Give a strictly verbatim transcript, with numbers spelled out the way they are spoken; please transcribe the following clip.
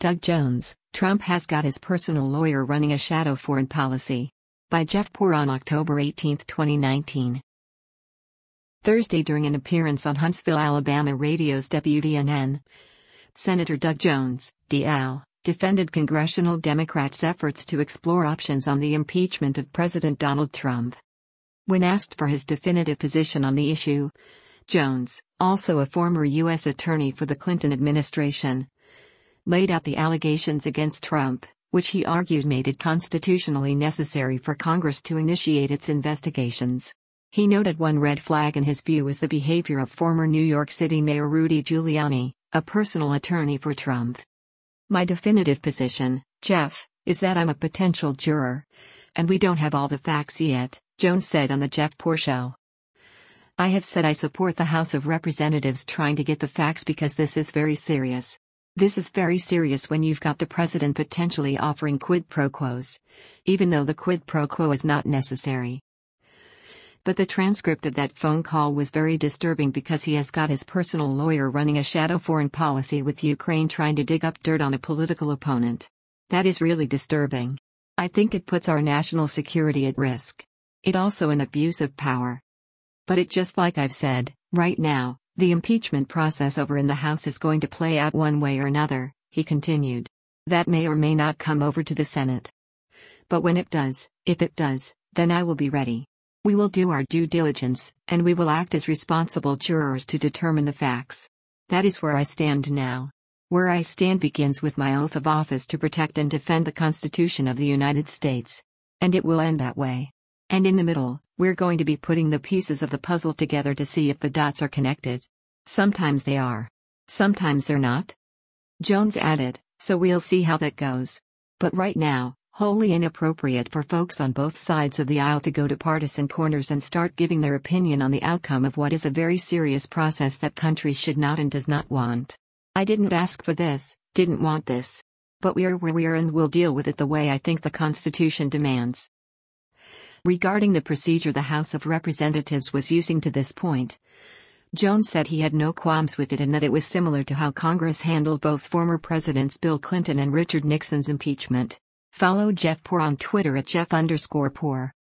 Doug Jones, Trump has got his personal lawyer running a shadow foreign policy. By Jeff Poor on October eighteenth, twenty nineteen. Thursday, during an appearance on Huntsville, Alabama radio's W D N N, Senator Doug Jones, D L, defended congressional Democrats' efforts to explore options on the impeachment of President Donald Trump. When asked for his definitive position on the issue, Jones, also a former U S attorney for the Clinton administration, laid out the allegations against Trump, which he argued made it constitutionally necessary for Congress to initiate its investigations. He noted one red flag in his view was the behavior of former New York City Mayor Rudy Giuliani, a personal attorney for Trump. "My definitive position, Jeff, is that I'm a potential juror, and we don't have all the facts yet," Jones said on the Jeff Poor Show. "I have said I support the House of Representatives trying to get the facts because this is very serious. This is very serious when you've got the president potentially offering quid pro quos, even though the quid pro quo is not necessary." But the transcript of that phone call was very disturbing because he has got his personal lawyer running a shadow foreign policy with Ukraine trying to dig up dirt on a political opponent. That is really disturbing. I think it puts our national security at risk. It also an abuse of power. But it just like I've said, right now, the impeachment process over in the House is going to play out one way or another, he continued. That may or may not come over to the Senate. But when it does, if it does, then I will be ready. We will do our due diligence, and we will act as responsible jurors to determine the facts. That is where I stand now. Where I stand begins with my oath of office to protect and defend the Constitution of the United States. And it will end that way. And in the middle, we're going to be putting the pieces of the puzzle together to see if the dots are connected. Sometimes they are. Sometimes they're not. Jones added, so we'll see how that goes. But right now, wholly inappropriate for folks on both sides of the aisle to go to partisan corners and start giving their opinion on the outcome of what is a very serious process that country should not and does not want. I didn't ask for this, didn't want this. But we are where we are and we'll deal with it the way I think the Constitution demands. Regarding the procedure the House of Representatives was using to this point, Jones said he had no qualms with it and that it was similar to how Congress handled both former Presidents Bill Clinton and Richard Nixon's impeachment. Follow Jeff Poor on Twitter at Jeff underscore Poor.